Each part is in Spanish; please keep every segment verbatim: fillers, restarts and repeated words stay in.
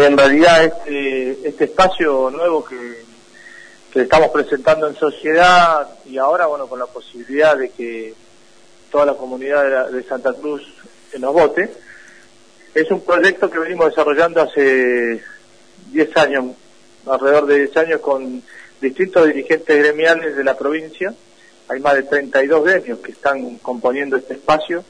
en realidad este, este espacio nuevo que, que estamos presentando en sociedad y ahora, bueno, con la posibilidad de que toda la comunidad de, la, de Santa Cruz nos vote, es un proyecto que venimos desarrollando hace diez años, alrededor de diez años, con distintos dirigentes gremiales de la provincia. Hay más de treinta y dos gremios que están componiendo este espacio.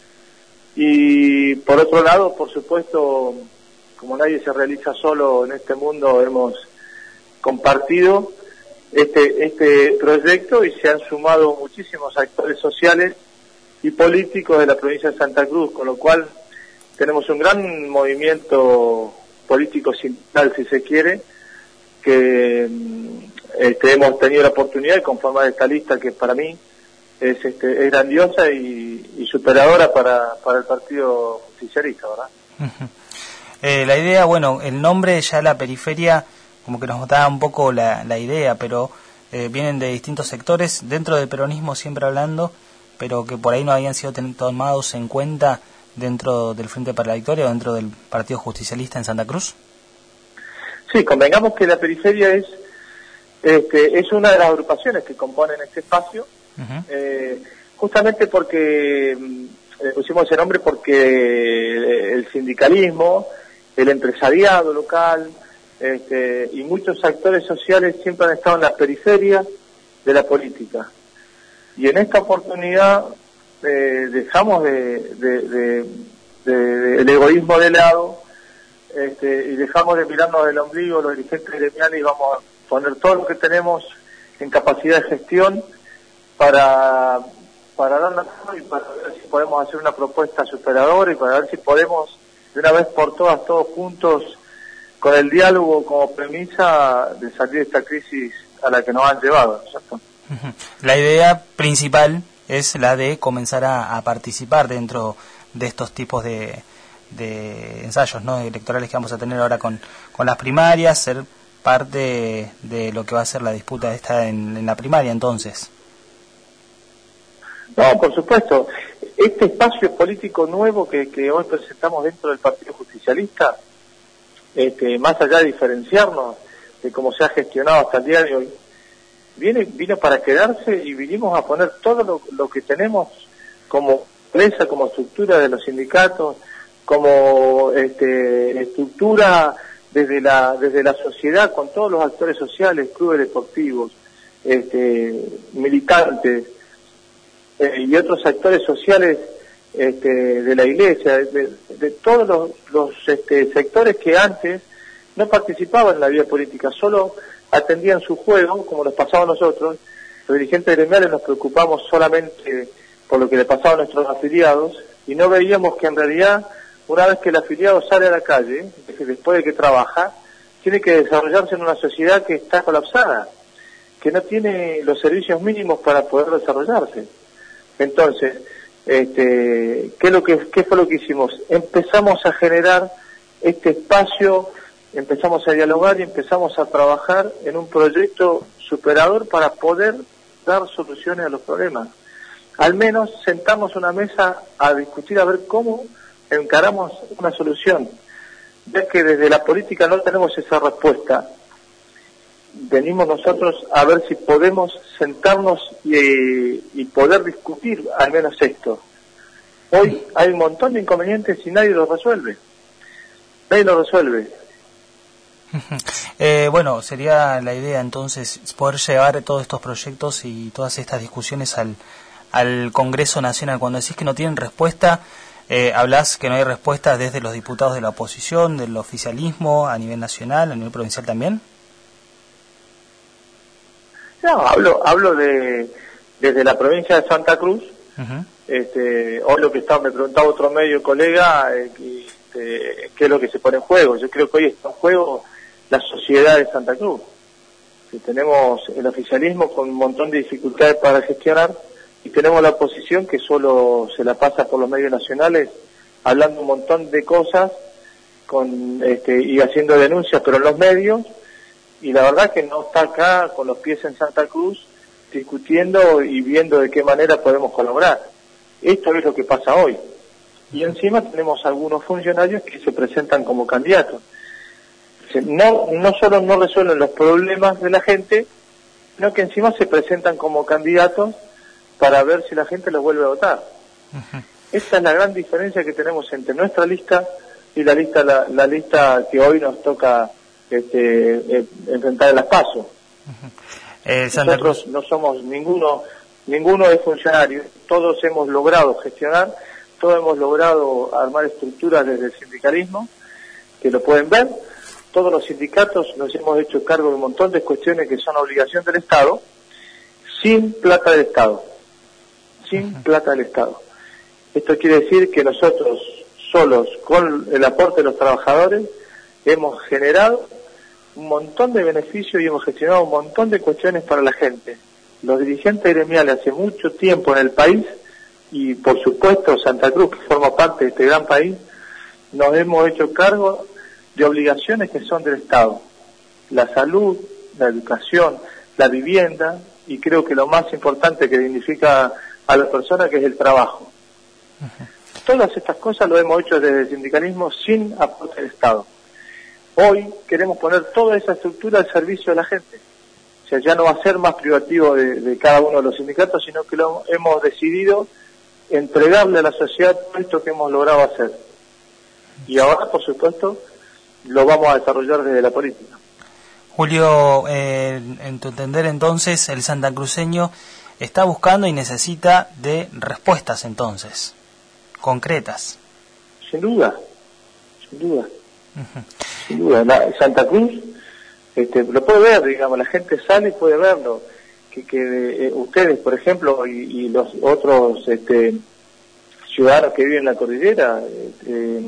Y por otro lado, por supuesto, como nadie se realiza solo en este mundo, hemos compartido este este proyecto y se han sumado muchísimos actores sociales y políticos de la provincia de Santa Cruz, con lo cual tenemos un gran movimiento político sindical, si se quiere, que este, hemos tenido la oportunidad de conformar esta lista que para mí es, este, es grandiosa y, y superadora para, para el Partido Justicialista, ¿verdad? Uh-huh. Eh, la idea, bueno, el nombre ya la periferia como que nos da un poco la, la idea, pero eh, vienen de distintos sectores, dentro del peronismo siempre hablando, pero que por ahí no habían sido ten- tomados en cuenta dentro del Frente para la Victoria o dentro del Partido Justicialista en Santa Cruz. Sí, convengamos que la periferia es este, es una de las agrupaciones que componen este espacio, uh-huh. eh, justamente porque le pusimos ese nombre porque el sindicalismo, el empresariado local este, y muchos actores sociales siempre han estado en la periferia de la política. Y en esta oportunidad eh, dejamos de, de, de, de, de el egoísmo de lado este, y dejamos de mirarnos del ombligo los dirigentes gremiales y vamos a poner todo lo que tenemos en capacidad de gestión para, para dar la mano y para ver si podemos hacer una propuesta superadora y para ver si podemos de una vez por todas, todos juntos, con el diálogo como premisa de salir de esta crisis a la que nos han llevado, ¿cierto? Uh-huh. La idea principal es la de comenzar a, a participar dentro de estos tipos de, de ensayos, ¿no?, electorales que vamos a tener ahora con, con las primarias, ser parte de lo que va a ser la disputa esta en, en la primaria, entonces. No, por supuesto. Este espacio político nuevo que, que hoy presentamos dentro del Partido Justicialista, este, más allá de diferenciarnos de cómo se ha gestionado hasta el día de hoy, viene vino para quedarse y vinimos a poner todo lo, lo que tenemos como empresa, como estructura de los sindicatos, como este, estructura desde la desde la sociedad con todos los actores sociales, clubes deportivos, este, militantes eh, y otros actores sociales este, de la iglesia, de, de todos los, los este, sectores que antes no participaban en la vida política, solo atendían su juego, como nos pasaba a nosotros. Los dirigentes gremiales nos preocupamos solamente por lo que le pasaba a nuestros afiliados y no veíamos que en realidad una vez que el afiliado sale a la calle, después de que trabaja, tiene que desarrollarse en una sociedad que está colapsada, que no tiene los servicios mínimos para poder desarrollarse. Entonces, este, ¿qué, es lo que, ¿qué fue lo que hicimos? Empezamos a generar este espacio, empezamos a dialogar y empezamos a trabajar en un proyecto superador para poder dar soluciones a los problemas. Al menos sentarnos a una mesa a discutir a ver cómo encaramos una solución. Ya que desde la política no tenemos esa respuesta, venimos nosotros a ver si podemos sentarnos y, y poder discutir al menos esto. Hoy hay un montón de inconvenientes y nadie los resuelve. Nadie los resuelve. Eh, bueno, sería la idea entonces poder llevar todos estos proyectos y todas estas discusiones al, al Congreso Nacional. Cuando decís que no tienen respuesta, eh, hablas que no hay respuesta desde los diputados de la oposición, del oficialismo, a nivel nacional, a nivel provincial también. No, hablo hablo de desde la provincia de Santa Cruz. Uh-huh. Este, hoy lo que está, me preguntaba otro medio colega, eh, que, este, qué es lo que se pone en juego. Yo creo que hoy está en juego la sociedad de Santa Cruz. Que tenemos el oficialismo con un montón de dificultades para gestionar y tenemos la oposición que solo se la pasa por los medios nacionales hablando un montón de cosas con este, y haciendo denuncias, pero en los medios, y la verdad que no está acá con los pies en Santa Cruz discutiendo y viendo de qué manera podemos colaborar. Esto es lo que pasa hoy. Y encima tenemos algunos funcionarios que se presentan como candidatos. No, no solo no resuelven los problemas de la gente, sino que encima se presentan como candidatos para ver si la gente los vuelve a votar. Uh-huh. Esa es la gran diferencia que tenemos entre nuestra lista y la lista la, la lista que hoy nos toca este, eh, enfrentar en las PASO. Uh-huh. eh, Nosotros no somos ninguno, ninguno es funcionario, todos hemos logrado gestionar, todos hemos logrado armar estructuras desde el sindicalismo, que lo pueden ver. Todos los sindicatos nos hemos hecho cargo de un montón de cuestiones que son obligación del Estado, sin plata del Estado, sin uh-huh. plata del Estado. Esto quiere decir que nosotros solos, con el aporte de los trabajadores, hemos generado un montón de beneficios y hemos gestionado un montón de cuestiones para la gente. Los dirigentes gremiales hace mucho tiempo en el país, y por supuesto Santa Cruz, que forma parte de este gran país, nos hemos hecho cargo de obligaciones que son del Estado. La salud, la educación, la vivienda, y creo que lo más importante que dignifica a la persona, que es el trabajo. Uh-huh. Todas estas cosas lo hemos hecho desde el sindicalismo sin aporte del Estado. Hoy queremos poner toda esa estructura al servicio de la gente. O sea, ya no va a ser más privativo de, de cada uno de los sindicatos, sino que lo hemos decidido entregarle a la sociedad todo esto que hemos logrado hacer. Y ahora, por supuesto, lo vamos a desarrollar desde la política. Julio, eh, en tu entender entonces, el santacruceño está buscando y necesita de respuestas entonces, concretas. Sin duda, sin duda, uh-huh. sin duda. La, Santa Cruz, este, lo puede ver, digamos, la gente sale y puede verlo. Que, que eh, ustedes, por ejemplo, y, y los otros este, ciudadanos que viven en la cordillera, eh,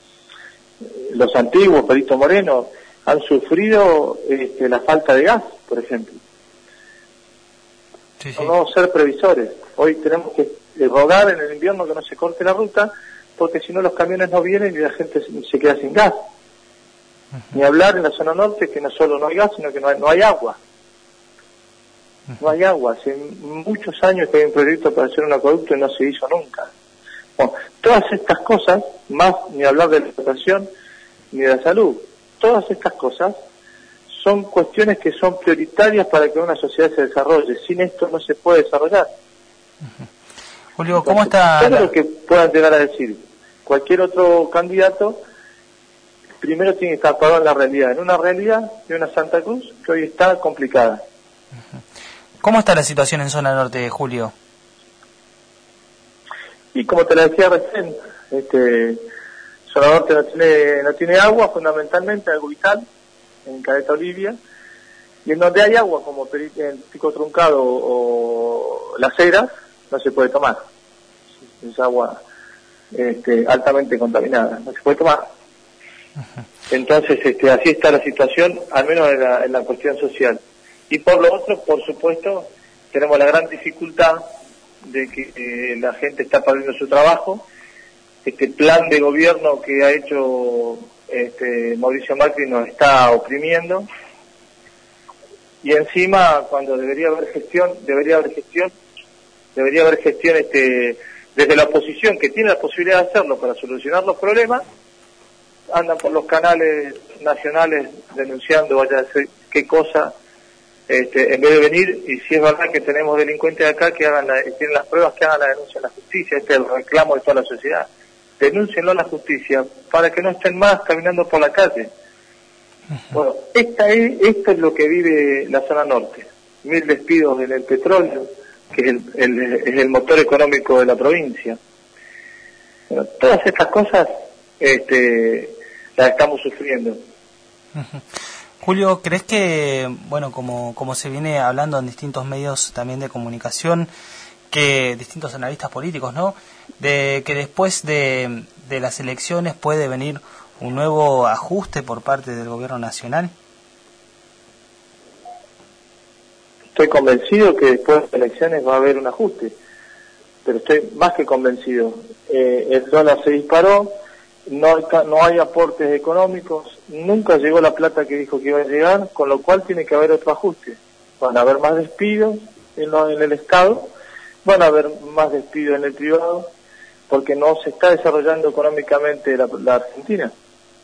los antiguos, Perito Moreno, han sufrido este, la falta de gas, por ejemplo. Sí, sí. No vamos a ser previsores. Hoy tenemos que rogar en el invierno que no se corte la ruta, porque si no los camiones no vienen y la gente se queda sin gas. Uh-huh. Ni hablar en la zona norte, que no solo no hay gas, sino que no hay, no hay agua. Uh-huh. No hay agua. Hace muchos años que hay un proyecto para hacer un acueducto y no se hizo nunca. Bueno, todas estas cosas, más ni hablar de la educación ni de la salud, todas estas cosas son cuestiones que son prioritarias para que una sociedad se desarrolle. Sin esto no se puede desarrollar. Uh-huh. Julio, ¿cómo está? Todo la... lo que puedan llegar a decir cualquier otro candidato, primero tiene que estar parado en la realidad, en una realidad de una Santa Cruz que hoy está complicada. Uh-huh. ¿Cómo está la situación en zona norte, Julio? Y como te lo decía recién, este, zona norte no tiene, no tiene agua, fundamentalmente algo vital, en Caleta Olivia, y en donde hay agua, como en Pico Truncado o Las Heras, no se puede tomar. Es agua este, altamente contaminada, no se puede tomar. Uh-huh. Entonces, este, así está la situación, al menos en la, en la cuestión social. Y por lo otro, por supuesto, tenemos la gran dificultad de que eh, la gente está perdiendo su trabajo. Este plan de gobierno que ha hecho este, Mauricio Macri nos está oprimiendo, y encima, cuando debería haber gestión, debería haber gestión, debería haber gestión este, desde la oposición, que tiene la posibilidad de hacerlo para solucionar los problemas, andan por los canales nacionales denunciando vaya a ser qué cosa, este, en vez de venir, y si es verdad que tenemos delincuentes acá que hagan la, tienen las pruebas, que hagan la denuncia en la justicia. Este es el reclamo de toda la sociedad. Denúncienlo a la justicia para que no estén más caminando por la calle. Bueno, esta es, esto es lo que vive la zona norte. Mil despidos en el petróleo, que es el, el, es el motor económico de la provincia. Bueno, todas estas cosas este, las estamos sufriendo. Uh-huh. Julio, ¿crees que, bueno, como, como se viene hablando en distintos medios también de comunicación, que distintos analistas políticos, ¿no?, de que después de, de las elecciones puede venir un nuevo ajuste por parte del gobierno nacional? Estoy convencido que después de las elecciones va a haber un ajuste, pero estoy más que convencido. Eh, el dólar se disparó, no hay, no hay aportes económicos, nunca llegó la plata que dijo que iba a llegar, con lo cual tiene que haber otro ajuste. Van a haber más despidos en, lo, en el Estado, van a haber más despidos en el privado, porque no se está desarrollando económicamente la, la Argentina.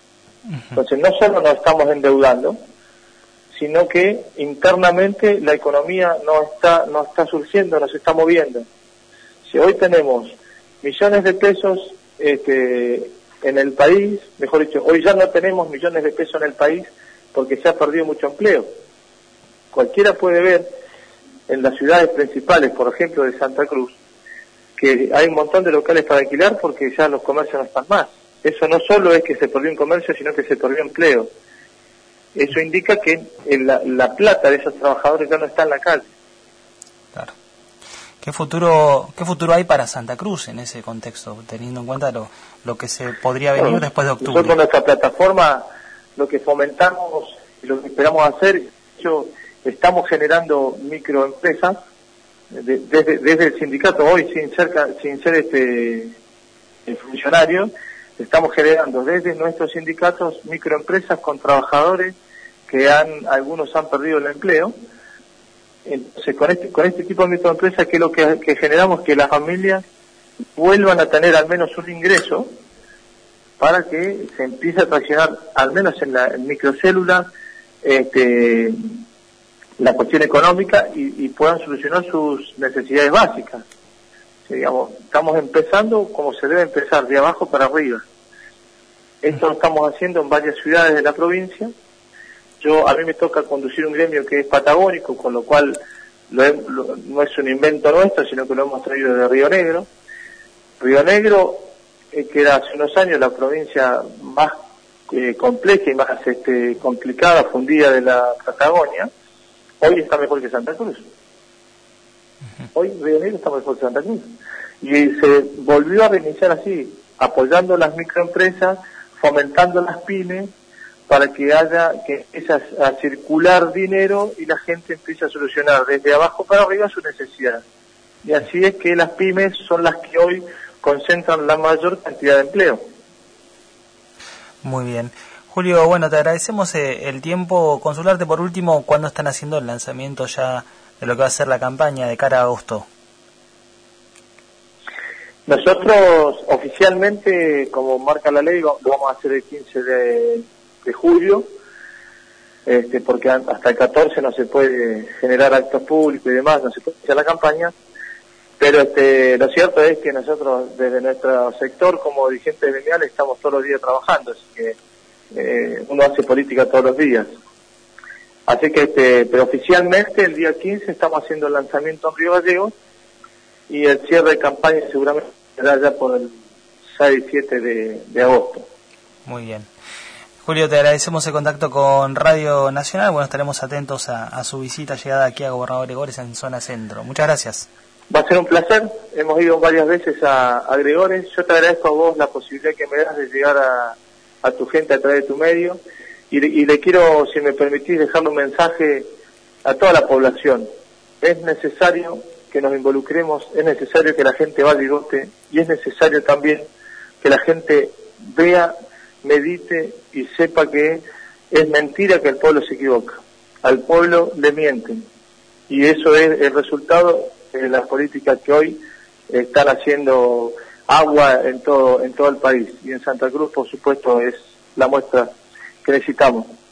Entonces no solo nos estamos endeudando, sino que internamente la economía no está, no está surgiendo, no se está moviendo. Si hoy tenemos millones de pesos este, en el país, mejor dicho, hoy ya no tenemos millones de pesos en el país porque se ha perdido mucho empleo. Cualquiera puede ver en las ciudades principales, por ejemplo de Santa Cruz, que hay un montón de locales para alquilar porque ya los comercios no están más. Eso no solo es que se perdió un comercio, sino que se perdió empleo. Eso indica que la, la plata de esos trabajadores ya no está en la calle. Claro. ¿Qué futuro, qué futuro hay para Santa Cruz en ese contexto, teniendo en cuenta lo, lo que se podría venir bueno, después de octubre? Nosotros con nuestra plataforma lo que fomentamos y lo que esperamos hacer, yo, estamos generando microempresas de, desde, desde el sindicato hoy, sin ser, sin ser este funcionario, estamos generando desde nuestros sindicatos microempresas con trabajadores que han, algunos han perdido el empleo. Entonces, con este, con este tipo de microempresas, que es lo que, que generamos, que las familias vuelvan a tener al menos un ingreso para que se empiece a traccionar, al menos en la en microcélulas, este, la cuestión económica y, y puedan solucionar sus necesidades básicas. Sí, digamos, estamos empezando como se debe empezar, de abajo para arriba. Esto lo estamos haciendo en varias ciudades de la provincia. Yo, a mí me toca conducir un gremio que es patagónico, con lo cual lo he, lo, no es un invento nuestro, sino que lo hemos traído de Río Negro. Río Negro, eh, que era hace unos años la provincia más eh, compleja y más este, complicada, fundida de la Patagonia, hoy está mejor que Santa Cruz. Hoy Río Negro está mejor que Santa Cruz. Y se volvió a reiniciar así, apoyando las microempresas, fomentando las pymes, para que haya, que empiece a, a circular dinero y la gente empiece a solucionar desde abajo para arriba su necesidad. Y así es que las pymes son las que hoy concentran la mayor cantidad de empleo. Muy bien. Julio, bueno, te agradecemos eh, el tiempo. Consultarte por último, ¿cuándo están haciendo el lanzamiento ya de lo que va a ser la campaña de cara a agosto? Nosotros oficialmente, como marca la ley, lo vamos a hacer el quince de julio, este, porque hasta el catorce no se puede generar actos públicos y demás, no se puede hacer la campaña, pero este, lo cierto es que nosotros desde nuestro sector como dirigentes gremiales estamos todos los días trabajando, así que eh, uno hace política todos los días. Así que, este, pero oficialmente el día quince estamos haciendo el lanzamiento en Río Gallegos y el cierre de campaña seguramente será ya por el seis siete de, de agosto. Muy bien. Julio, te agradecemos el contacto con Radio Nacional. Bueno, estaremos atentos a, a su visita, llegada aquí a Gobernador Gregores en zona centro. Muchas gracias. Va a ser un placer. Hemos ido varias veces a, a Gregores. Yo te agradezco a vos la posibilidad que me das de llegar a, a tu gente a través de tu medio. Y, y le quiero, si me permitís, dejarle un mensaje a toda la población. Es necesario que nos involucremos, es necesario que la gente vaya y vote, y es necesario también que la gente vea, medite y sepa que es mentira que el pueblo se equivoca. Al pueblo le mienten. Y eso es el resultado de las políticas que hoy están haciendo agua en todo, en todo el país. Y en Santa Cruz, por supuesto, es la muestra que necesitamos.